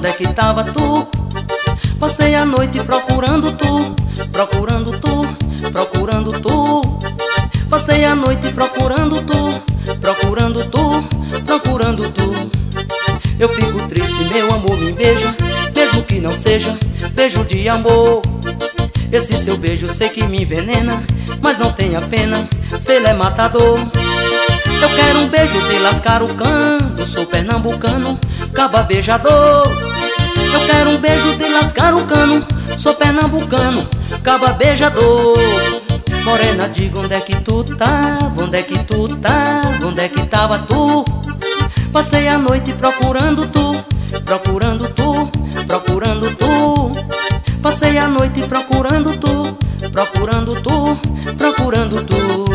onde é que tava tu? Passei a noite procurando tu, procurando tu, procurando tu. Passei a noite procurando tu, procurando tu, procurando tu. Eu fico triste, meu amor, me beija, mesmo que não seja beijo de amor. Esse seu beijo sei que me envenena, mas não tenha pena, se ele é matador. Eu quero um beijo de lascar o cano, sou pernambucano, caba beijador. Eu quero um beijo de lascar o cano, sou pernambucano, caba beijador. Morena, diga onde é que tu tava, onde é que tu tava, onde é que tava tu? Passei a noite procurando tu, procurando tu, procurando tu. Passei a noite procurando tu, procurando tu, procurando tu.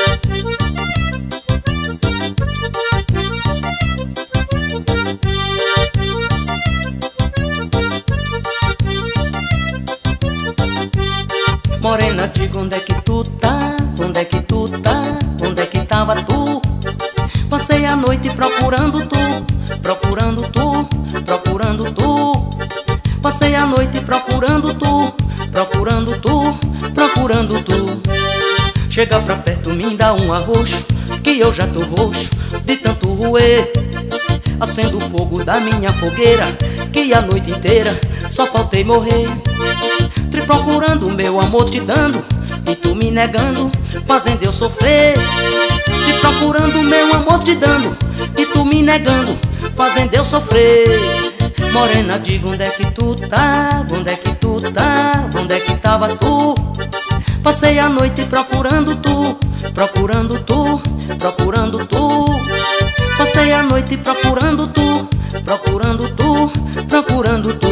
Morena, diga onde é que tu tá, onde é que tu tá, onde é que tava tu? Passei a noite procurando tu, procurando tu, procurando tu. Passei a noite procurando tu, procurando tu, procurando tu. Chega pra perto, me dá um arroxo, que eu já tô roxo de tanto roer. Acendo o fogo da minha fogueira, que a noite inteira só faltei morrer. Te procurando, meu amor, te dando, e tu me negando, fazendo eu sofrer. Te procurando, meu amor, te dando, e tu me negando, fazendo eu sofrer. Morena, diga onde é que tu tá, onde é que tu tá, onde é que tava tu? Passei a noite procurando tu, procurando tu, procurando tu. Passei a noite procurando tu, procurando tu, procurando tu.